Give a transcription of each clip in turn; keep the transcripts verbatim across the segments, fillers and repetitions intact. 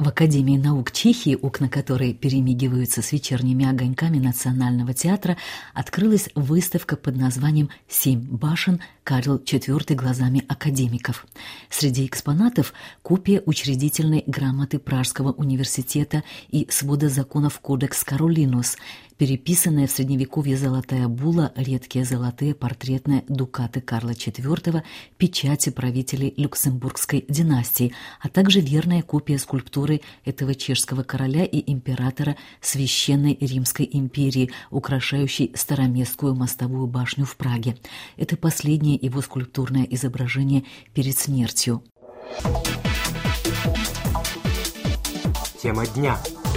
В Академии наук Чехии, окна которой перемигиваются с вечерними огоньками Национального театра, открылась выставка под названием «Семь башен. Карл четвёртый глазами академиков». Среди экспонатов копия учредительной грамоты Пражского университета и свода законов Кодекс Каролинус, переписанная в Средневековье золотая була, редкие золотые портретные дукаты Карла четвёртого, печати правителей Люксембургской династии, а также верная копия скульптуры этого чешского короля и императора Священной Римской империи, украшающей Староместскую мостовую башню в Праге. Это последнее его скульптурное изображение перед смертью. Тема дня.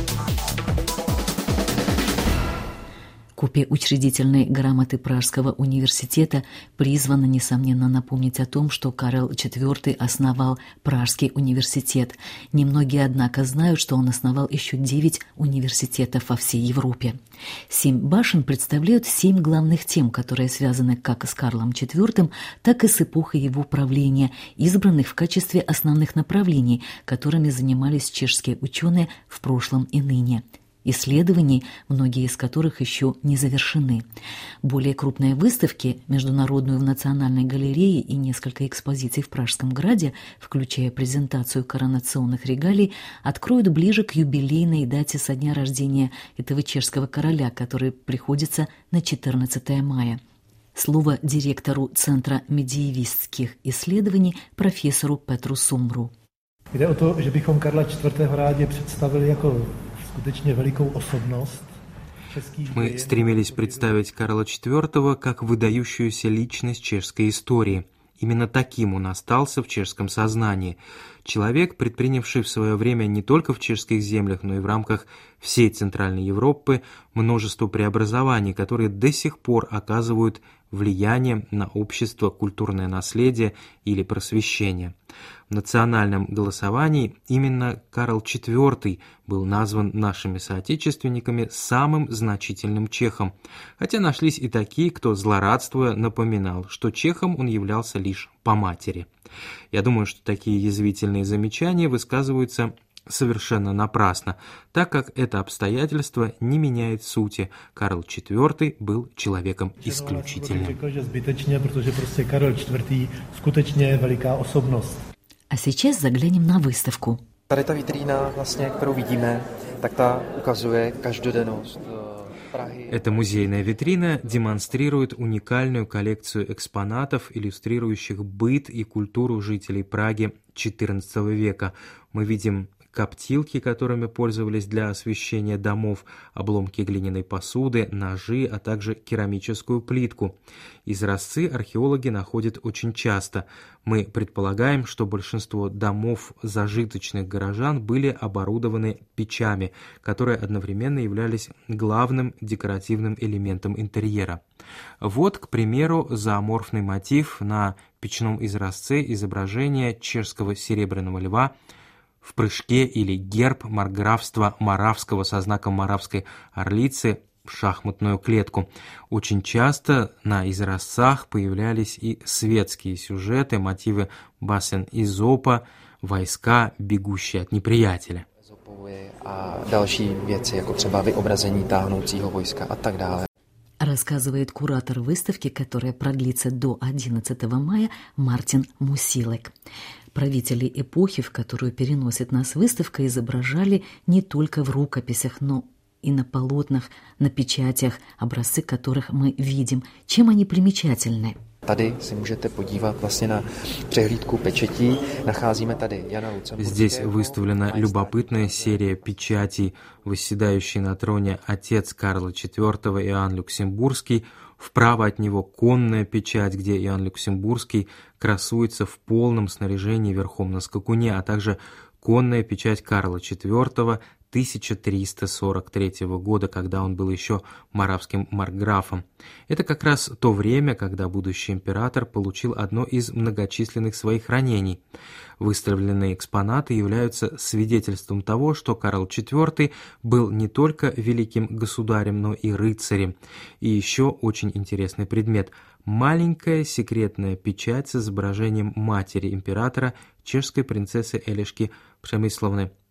Копия учредительной грамоты Пражского университета призвана, несомненно, напомнить о том, что Карл четвёртый основал Пражский университет. Немногие, однако, знают, что он основал еще девять университетов во всей Европе. Семь башен представляют семь главных тем, которые связаны как с Карлом четвёртым, так и с эпохой его правления, избранных в качестве основных направлений, которыми занимались чешские ученые в прошлом и ныне. Исследований, многие из которых еще не завершены. Более крупные выставки, международную в Национальной галерее и несколько экспозиций в Пражском граде, включая презентацию коронационных регалий, откроют ближе к юбилейной дате со дня рождения этого чешского короля, который приходится на четырнадцатое мая. Слово директору Центра медиевистских исследований профессору Петру Сумру. Jde o to, že bychom Karla čtvrtého rádi představili jako skutečně velikou osobnost. Мы стремились представить Карла четвёртого как выдающуюся личность чешской истории. Именно таким он остался в чешском сознании. Человек, предпринявший в свое время не только в чешских землях, но и в рамках всей Центральной Европы множество преобразований, которые до сих пор оказывают влияние на общество, культурное наследие или просвещение. В национальном голосовании именно Карл четвёртый был назван нашими соотечественниками самым значительным чехом, хотя нашлись и такие, кто, злорадствуя, напоминал, что чехом он являлся лишь по матери. Я думаю, что такие язвительные замечания высказываются совершенно напрасно, так как это обстоятельство не меняет сути. Карл четвёртый был человеком исключительным. А сейчас заглянем на выставку. Tady ta vitrína, vlastně, kterou vidíme, tak ta ukazuje každodennost. Эта музейная витрина демонстрирует уникальную коллекцию экспонатов, иллюстрирующих быт и культуру жителей Праги четырнадцатого века. Мы видим коптилки, которыми пользовались для освещения домов, обломки глиняной посуды, ножи, а также керамическую плитку. Изразцы археологи находят очень часто. Мы предполагаем, что большинство домов зажиточных горожан были оборудованы печами, которые одновременно являлись главным декоративным элементом интерьера. Вот, к примеру, зооморфный мотив на печном изразце изображения чешского серебряного льва в прыжке или герб маркграфства Моравского со знаком моравской орлицы в шахматную клетку. Очень часто на изразцах появлялись и светские сюжеты, мотивы басен Изопа, войска, бегущие от неприятеля. A další věci, jako třeba vyobrazení táhnoucího vojska a tak dále. Рассказывает куратор выставки, которая продлится до одиннадцатого мая, Мартин Мусилек. Правители эпохи, в которую переносит нас выставка, изображали не только в рукописях, но и на полотнах, на печатях, образцы которых мы видим. Чем они примечательны? Tady si můžete podívat vlastně na přehlídku pečetí. Nacházíme tady Jana Lucemburského. Здесь выставлена любопытная серия печатей, восседающий на троне отец Карла четвёртого Иоанн Люксембургский. Вправо от него конная печать, где Иоанн Люксембургский красуется в полном снаряжении верхом на скакуне, а также конная печать Карла четвёртого тысяча триста сорок третьего года, когда он был еще моравским маркграфом. Это как раз то время, когда будущий император получил одно из многочисленных своих ранений. Выставленные экспонаты являются свидетельством того, что Карл четвёртый был не только великим государем, но и рыцарем. И еще очень интересный предмет – маленькая секретная печать с изображением матери императора, чешской принцессы Элишки Премысловны,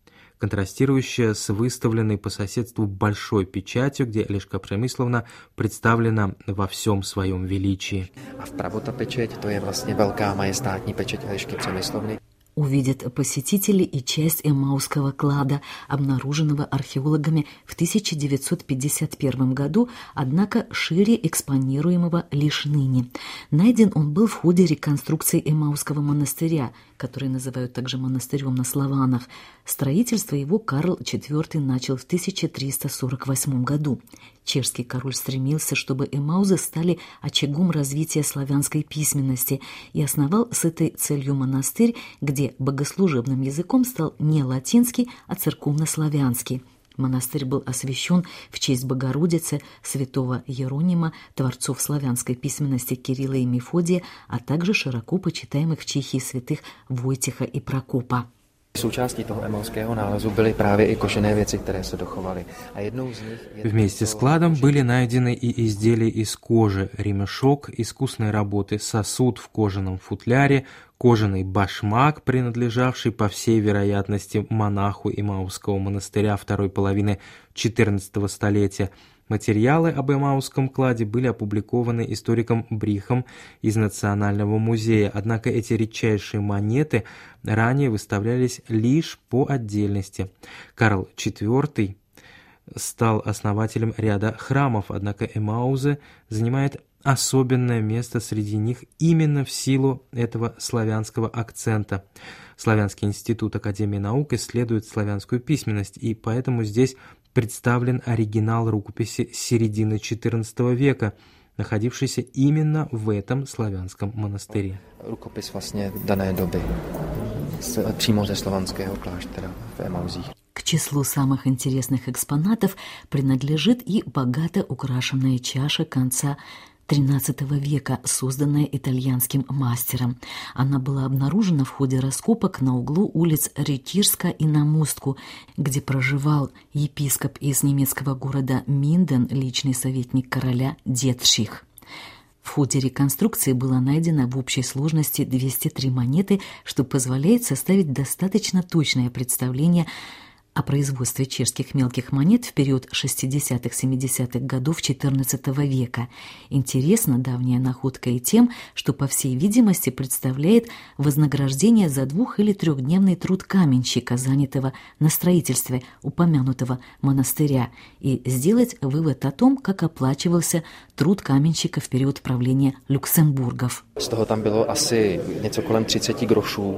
контрастирующая с выставленной по соседству большой печатью, где Eliška Přemyslovna представлена во всем своем величии. А вправо та печать, то je vlastně velká majestátní pečeť Elišky Přemyslovny. Увидят посетители и часть Эмаусского клада, обнаруженного археологами в тысяча девятьсот пятьдесят первом году, однако шире экспонируемого лишь ныне. Найден он был в ходе реконструкции Эмаусского монастыря, который называют также монастырем на Славянах. Строительство его Карл четвёртый начал в тысяча триста сорок восьмом году. Чешский король стремился, чтобы Эмаузы стали очагом развития славянской письменности, и основал с этой целью монастырь, где богослужебным языком стал не латинский, а церковнославянский. Монастырь был освящен в честь Богородицы, святого Еронима, творцов славянской письменности Кирилла и Мефодия, а также широко почитаемых в Чехии святых Войтиха и Прокопа. Součástí toho emauského nálezu byly právě i kožené věci, které se dochovaly. A jednou z nich je... Вместе с кладом были найдены и изделия из кожи, ремешок искусной работы, сосуд в кожаном футляре, кожаный башмак, принадлежавший, по всей вероятности, монаху Эмаусского монастыря второй половины четырнадцатого столетия. Материалы об Эмаусском кладе были опубликованы историком Брихом из Национального музея, однако эти редчайшие монеты ранее выставлялись лишь по отдельности. Карл четвёртый стал основателем ряда храмов, однако Эмаузы занимает особенное место среди них именно в силу этого славянского акцента. Славянский институт Академии наук исследует славянскую письменность, и поэтому здесь представлен оригинал рукописи середины четырнадцатого века, находившийся именно в этом славянском монастыре. Рукопис vlastně dané doby, přímo ze slovanského kláštera v Emauzích. К числу самых интересных экспонатов принадлежит и богато украшенная чаша конца тринадцатого века, созданная итальянским мастером. Она была обнаружена в ходе раскопок на углу улиц Ретирска и на Мостку, где проживал епископ из немецкого города Минден, личный советник короля Детших. В ходе реконструкции было найдено в общей сложности двести три монеты, что позволяет составить достаточно точное представление о производстве чешских мелких монет в период шестидесятых-семидесятых годов четырнадцатого века. Интересна давняя находка и тем, что, по всей видимости, представляет вознаграждение за двух- или трехдневный труд каменщика, занятого на строительстве упомянутого монастыря, и сделать вывод о том, как оплачивался труд каменщика в период правления Люксембургов. Z toho tam bylo asi něco kolem třicet grošů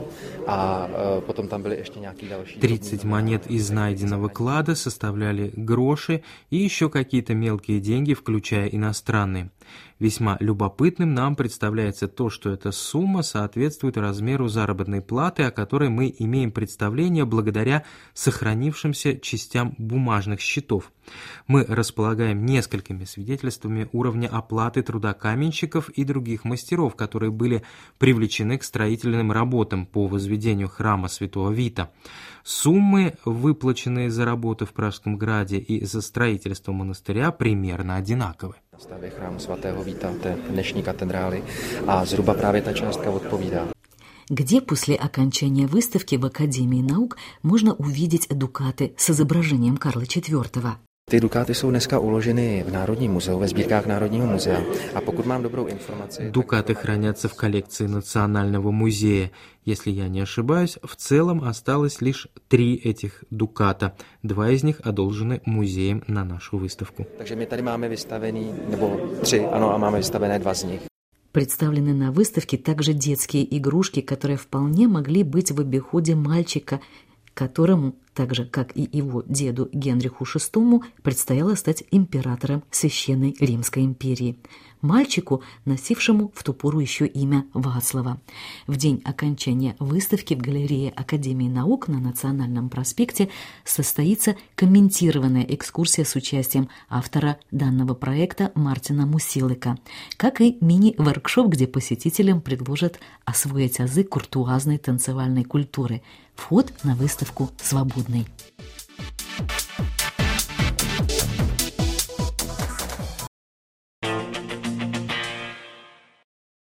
a potom tam byly ještě nějaký další. тридцать монет из найденного клада составляли гроши и еще какие-то мелкие деньги, включая иностранные. Весьма любопытным нам представляется то, что эта сумма соответствует размеру заработной платы, о которой мы имеем представление благодаря сохранившимся частям бумажных счетов. Мы располагаем несколькими свидетельствами уровня оплаты труда каменщиков и других мастеров, которые были привлечены к строительным работам по возведению храма Святого Вита. Суммы, выплаченные за работы в Пражском граде и за строительство монастыря, примерно одинаковы. Stavě chrámu svatého Víta, té dnešní katedrály, a zhruba právě ta částka odpovídá. Где после окончания выставки в Академии наук можно увидеть дукаты с изображением Карла четвёртого. Ty dukáty jsou dneska uloženy v Národním muzeu, ve sbírkách Národního muzea. A pokud mám dobrou informaci... Дукаты хранятся в коллекции Национального музея. Если я не ошибаюсь, в целом осталось лишь три этих дуката. Два из них одолжены музеем на нашу выставку. Takže my tady máme vystavený, nebo tři, ano, a máme vystavené dva z nich. Представлены на выставке также детские игрушки, которые вполне могли быть в обиходе мальчика, которому, так же как и его деду Генриху шестому, предстояло стать императором Священной Римской империи. Мальчику, носившему в ту пору еще имя Вацлава. В день окончания выставки в галерее Академии наук на Национальном проспекте состоится комментированная экскурсия с участием автора данного проекта Мартина Мусилика, как и мини-воркшоп, где посетителям предложат освоить азы куртуазной танцевальной культуры. Вход на выставку свободный.